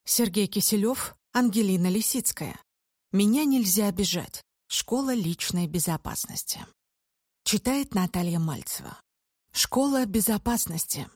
Сергей Киселев, Ангелина Лисицкая. «Меня нельзя обижать. Школа личной безопасности». Читает Наталья Мальцева. Школа безопасности.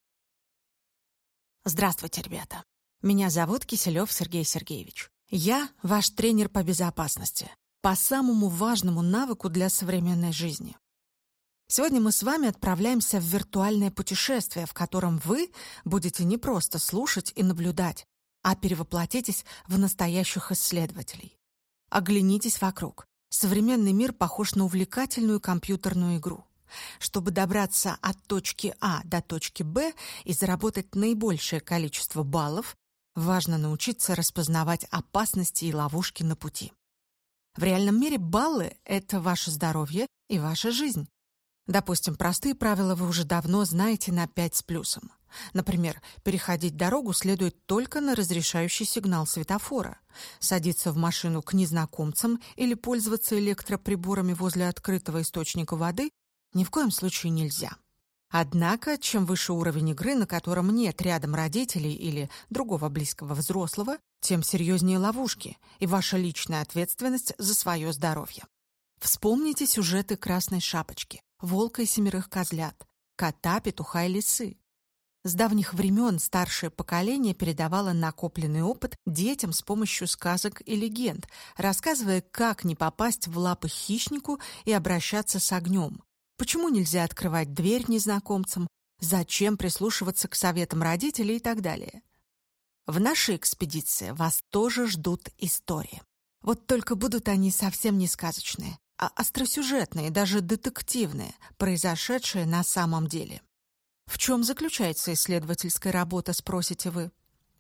Здравствуйте, ребята. Меня зовут Киселев Сергей Сергеевич. Я ваш тренер по безопасности, по самому важному навыку для современной жизни. Сегодня мы с вами отправляемся в виртуальное путешествие, в котором вы будете не просто слушать и наблюдать, а перевоплотитесь в настоящих исследователей. Оглянитесь вокруг. Современный мир похож на увлекательную компьютерную игру. Чтобы добраться от точки А до точки Б и заработать наибольшее количество баллов, важно научиться распознавать опасности и ловушки на пути. В реальном мире баллы — это ваше здоровье и ваша жизнь. Допустим, простые правила вы уже давно знаете на 5 с плюсом. Например, переходить дорогу следует только на разрешающий сигнал светофора. Садиться в машину к незнакомцам или пользоваться электроприборами возле открытого источника воды ни в коем случае нельзя. Однако, чем выше уровень игры, на котором нет рядом родителей или другого близкого взрослого, тем серьезнее ловушки и ваша личная ответственность за свое здоровье. Вспомните сюжеты «Красной шапочки», «Волка и 7 козлят», «Кота, петуха и лисы». С давних времен старшее поколение передавало накопленный опыт детям с помощью сказок и легенд, рассказывая, как не попасть в лапы хищнику и обращаться с огнем. Почему нельзя открывать дверь незнакомцам, зачем прислушиваться к советам родителей и так далее. В нашей экспедиции вас тоже ждут истории. Вот только будут они совсем не сказочные, а остросюжетные, даже детективные, произошедшие на самом деле. В чем заключается исследовательская работа, спросите вы?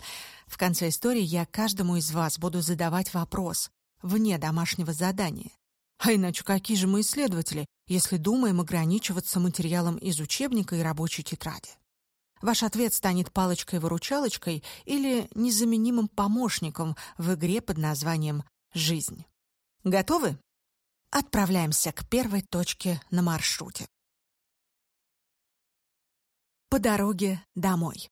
В конце истории я каждому из вас буду задавать вопрос, вне домашнего задания. А иначе какие же мы исследователи, если думаем ограничиваться материалом из учебника и рабочей тетради? Ваш ответ станет палочкой-выручалочкой или незаменимым помощником в игре под названием «Жизнь». Готовы? Отправляемся к первой точке на маршруте. По дороге домой.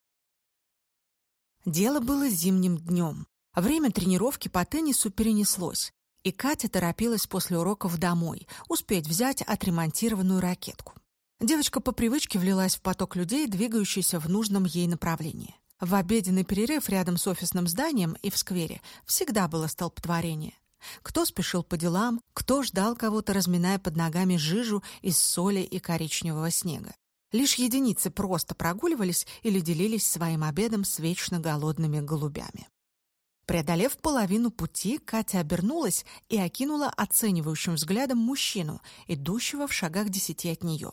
Дело было зимним днем. Время тренировки по теннису перенеслось, и Катя торопилась после уроков домой, успеть взять отремонтированную ракетку. Девочка по привычке влилась в поток людей, двигающийся в нужном ей направлении. В обеденный перерыв рядом с офисным зданием и в сквере всегда было столпотворение. Кто спешил по делам, кто ждал кого-то, разминая под ногами жижу из соли и коричневого снега. Лишь единицы просто прогуливались или делились своим обедом с вечно голодными голубями. Преодолев половину пути, Катя обернулась и окинула оценивающим взглядом мужчину, идущего в шагах 10 от нее.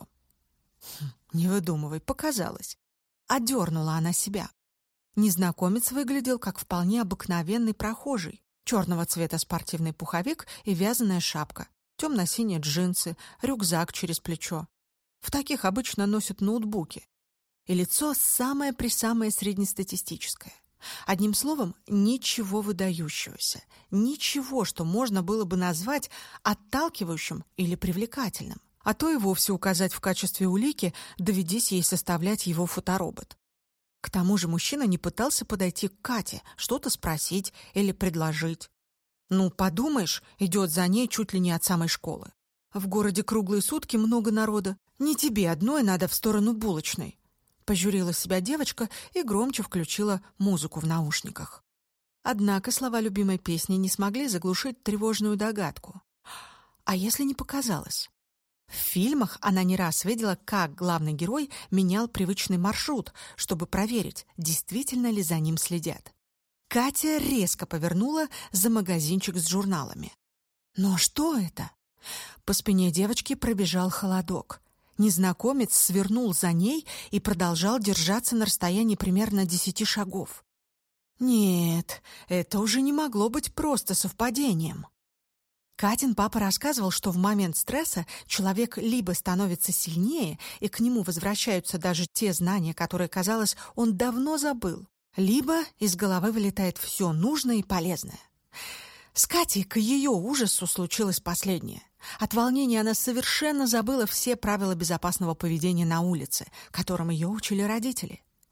Не выдумывай, показалось. Одернула она себя. Незнакомец выглядел как вполне обыкновенный прохожий. Черного цвета спортивный пуховик и вязаная шапка, темно-синие джинсы, рюкзак через плечо. В таких обычно носят ноутбуки. И лицо самое-пресамое среднестатистическое. Одним словом, ничего выдающегося. Ничего, что можно было бы назвать отталкивающим или привлекательным. А то и вовсе указать в качестве улики, доведись ей составлять его фоторобот. К тому же мужчина не пытался подойти к Кате, что-то спросить или предложить. Ну, подумаешь, идет за ней чуть ли не от самой школы. В городе круглые сутки много народа. Не тебе одной надо в сторону булочной. Пожурила себя девочка и громче включила музыку в наушниках. Однако слова любимой песни не смогли заглушить тревожную догадку. А если не показалось? В фильмах она не раз видела, как главный герой менял привычный маршрут, чтобы проверить, действительно ли за ним следят. Катя резко повернула за магазинчик с журналами. Но что это? По спине девочки пробежал холодок. Незнакомец свернул за ней и продолжал держаться на расстоянии примерно 10 шагов. Нет, это уже не могло быть просто совпадением. Катин папа рассказывал, что в момент стресса человек либо становится сильнее, и к нему возвращаются даже те знания, которые, казалось, он давно забыл, либо из головы вылетает все нужное и полезное. С Катей к ее ужасу случилось последнее. От волнения она совершенно забыла все правила безопасного поведения на улице, которым ее учили родители.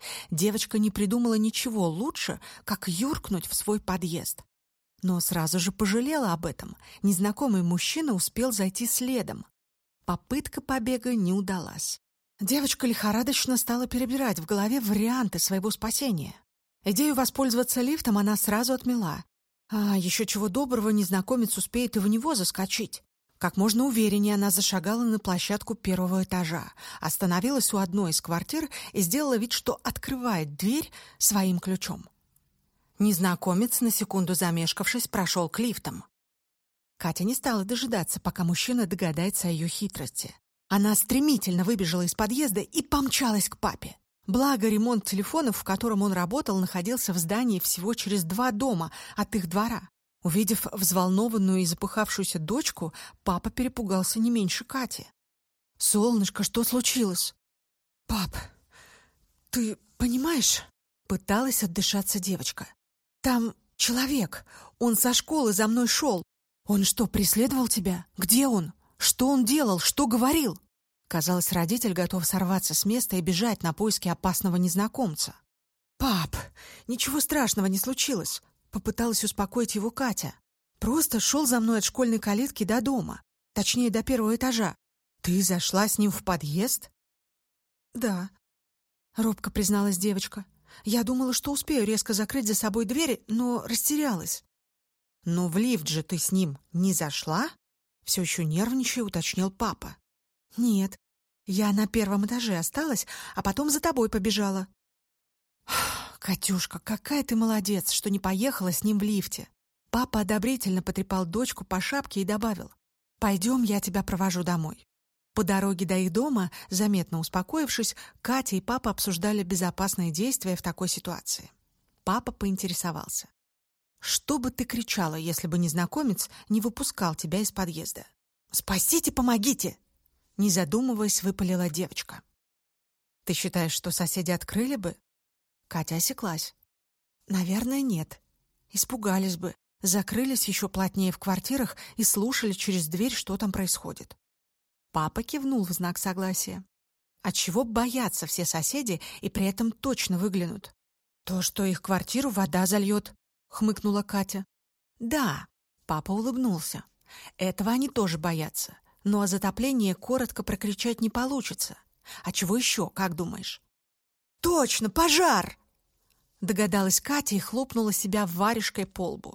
Девочка не придумала ничего лучше, как юркнуть в свой подъезд. Но сразу же пожалела об этом. Незнакомый мужчина успел зайти следом. Попытка побега не удалась. Девочка лихорадочно стала перебирать в голове варианты своего спасения. Идею воспользоваться лифтом она сразу отмела. А еще чего доброго, незнакомец успеет и в него заскочить. Как можно увереннее она зашагала на площадку первого этажа, остановилась у одной из квартир и сделала вид, что открывает дверь своим ключом. Незнакомец, на секунду замешкавшись, прошел к лифтам. Катя не стала дожидаться, пока мужчина догадается о ее хитрости. Она стремительно выбежала из подъезда и помчалась к папе. Благо, ремонт телефонов, в котором он работал, находился в здании всего через 2 дома от их двора. Увидев взволнованную и запыхавшуюся дочку, папа перепугался не меньше Кати. «Солнышко, что случилось?» «Пап, ты понимаешь?» — пыталась отдышаться девочка. «Там человек. Он со школы за мной шел. Он что, преследовал тебя? Где он? Что он делал? Что говорил?» Казалось, родитель готов сорваться с места и бежать на поиски опасного незнакомца. «Пап, ничего страшного не случилось», — попыталась успокоить его Катя. «Просто шел за мной от школьной калитки до дома. Точнее, до 1-го этажа. Ты зашла с ним в подъезд?» «Да», — робко призналась девочка. «Я думала, что успею резко закрыть за собой двери, но растерялась». «Но в лифт же ты с ним не зашла?» — все еще нервничая уточнил папа. «Нет, я на 1-м этаже осталась, а потом за тобой побежала». «Катюшка, какая ты молодец, что не поехала с ним в лифте». Папа одобрительно потрепал дочку по шапке и добавил: «Пойдем, я тебя провожу домой». По дороге до их дома, заметно успокоившись, Катя и папа обсуждали безопасные действия в такой ситуации. Папа поинтересовался: «Что бы ты кричала, если бы незнакомец не выпускал тебя из подъезда?» «Спасите, помогите!» Не задумываясь, выпалила девочка. «Ты считаешь, что соседи открыли бы?» Катя осеклась. «Наверное, нет. Испугались бы, закрылись еще плотнее в квартирах и слушали через дверь, что там происходит». Папа кивнул в знак согласия. «А чего боятся все соседи и при этом точно выглянут?» «То, что их квартиру вода зальет», — хмыкнула Катя. «Да», — папа улыбнулся. «Этого они тоже боятся. Но о затоплении коротко прокричать не получится. А чего еще, как думаешь?» «Точно, пожар!» — догадалась Катя и хлопнула себя варежкой по лбу.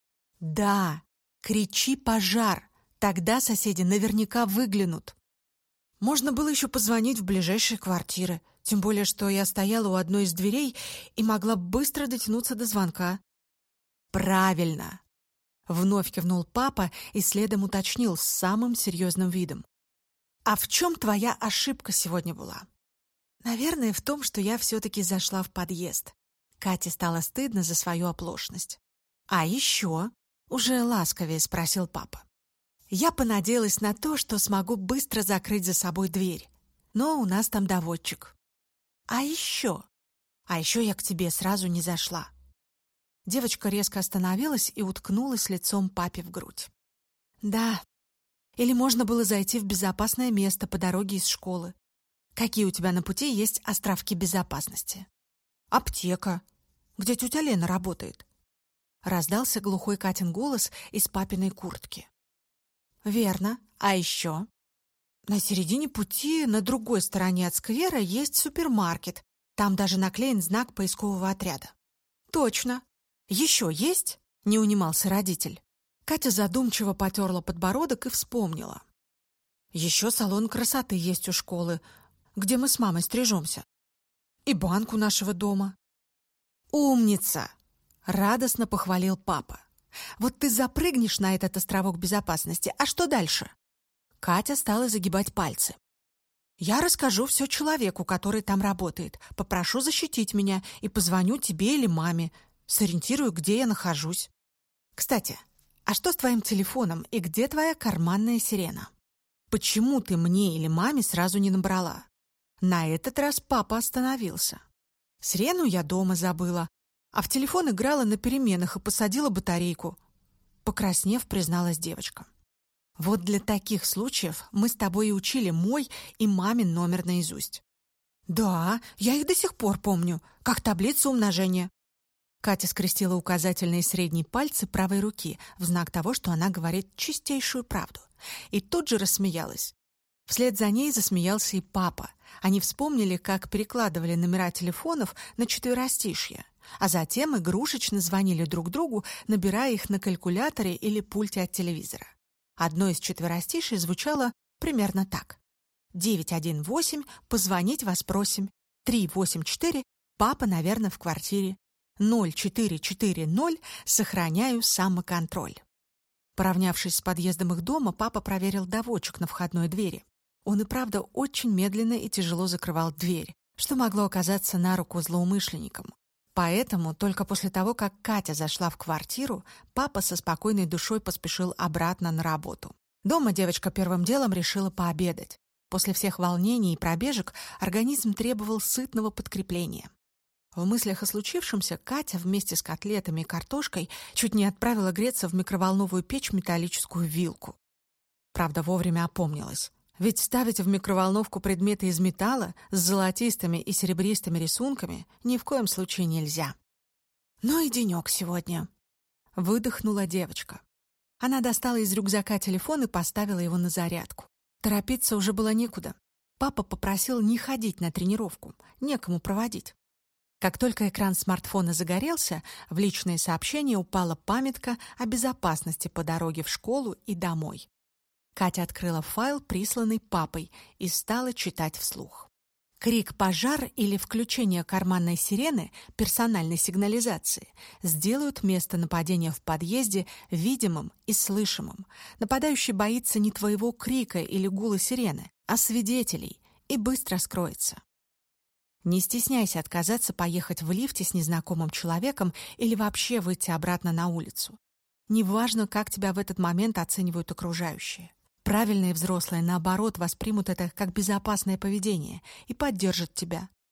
«Да, кричи «пожар», тогда соседи наверняка выглянут». Можно было еще позвонить в ближайшие квартиры, тем более, что я стояла у одной из дверей и могла быстро дотянуться до звонка. «Правильно!» — вновь кивнул папа и следом уточнил с самым серьезным видом. «А в чем твоя ошибка сегодня была?» «Наверное, в том, что я все-таки зашла в подъезд». Кате стало стыдно за свою оплошность. «А еще?» — уже ласковее спросил папа. «Я понадеялась на то, что смогу быстро закрыть за собой дверь. Но у нас там доводчик». «А еще?» «А еще я к тебе сразу не зашла». Девочка резко остановилась и уткнулась лицом папе в грудь. «Да. Или можно было зайти в безопасное место по дороге из школы. Какие у тебя на пути есть островки безопасности?» «Аптека, где тетя Лена работает», — раздался глухой Катин голос из папиной куртки. «Верно. А еще?» «На середине пути, на другой стороне от сквера, есть супермаркет. Там даже наклеен знак поискового отряда». «Точно. Еще есть?» — не унимался родитель. Катя задумчиво потерла подбородок и вспомнила. «Еще салон красоты есть у школы, где мы с мамой стрижемся. И банк у нашего дома». «Умница!» — радостно похвалил папа. «Вот ты запрыгнешь на этот островок безопасности, а что дальше?» Катя стала загибать пальцы. «Я расскажу все человеку, который там работает, попрошу защитить меня и позвоню тебе или маме, сориентирую, где я нахожусь. Кстати, а что с твоим телефоном и где твоя карманная сирена? Почему ты мне или маме сразу не набрала?» На этот раз папа остановился. «Сирену я дома забыла, а в телефон играла на переменах и посадила батарейку», — покраснев, призналась девочка. «Вот для таких случаев мы с тобой и учили мой и мамин номер наизусть». «Да, я их до сих пор помню, как таблицу умножения». Катя скрестила указательные и средние пальцы правой руки в знак того, что она говорит чистейшую правду. И тут же рассмеялась. Вслед за ней засмеялся и папа. Они вспомнили, как перекладывали номера телефонов на четверостишье, а затем игрушечно звонили друг другу, набирая их на калькуляторе или пульте от телевизора. Одно из четверостишей звучало примерно так. 918, позвонить вас просим. 384, папа, наверное, в квартире. 0440, сохраняю самоконтроль. Поравнявшись с подъездом их дома, папа проверил доводчик на входной двери. Он и правда очень медленно и тяжело закрывал дверь, что могло оказаться на руку злоумышленникам. Поэтому только после того, как Катя зашла в квартиру, папа со спокойной душой поспешил обратно на работу. Дома девочка первым делом решила пообедать. После всех волнений и пробежек организм требовал сытного подкрепления. В мыслях о случившемся Катя вместе с котлетами и картошкой чуть не отправила греться в микроволновую печь металлическую вилку. Правда, вовремя опомнилась. Ведь ставить в микроволновку предметы из металла с золотистыми и серебристыми рисунками ни в коем случае нельзя. «Ну и денек сегодня», — выдохнула девочка. Она достала из рюкзака телефон и поставила его на зарядку. Торопиться уже было некуда. Папа попросил не ходить на тренировку, некому проводить. Как только экран смартфона загорелся, в личные сообщения упала памятка о безопасности по дороге в школу и домой. Катя открыла файл, присланный папой, и стала читать вслух. Крик «пожар» или включение карманной сирены персональной сигнализации сделают место нападения в подъезде видимым и слышимым. Нападающий боится не твоего крика или гула сирены, а свидетелей, и быстро скроется. Не стесняйся отказаться поехать в лифте с незнакомым человеком или вообще выйти обратно на улицу. Неважно, как тебя в этот момент оценивают окружающие. Правильные взрослые, наоборот, воспримут это как безопасное поведение и поддержат тебя.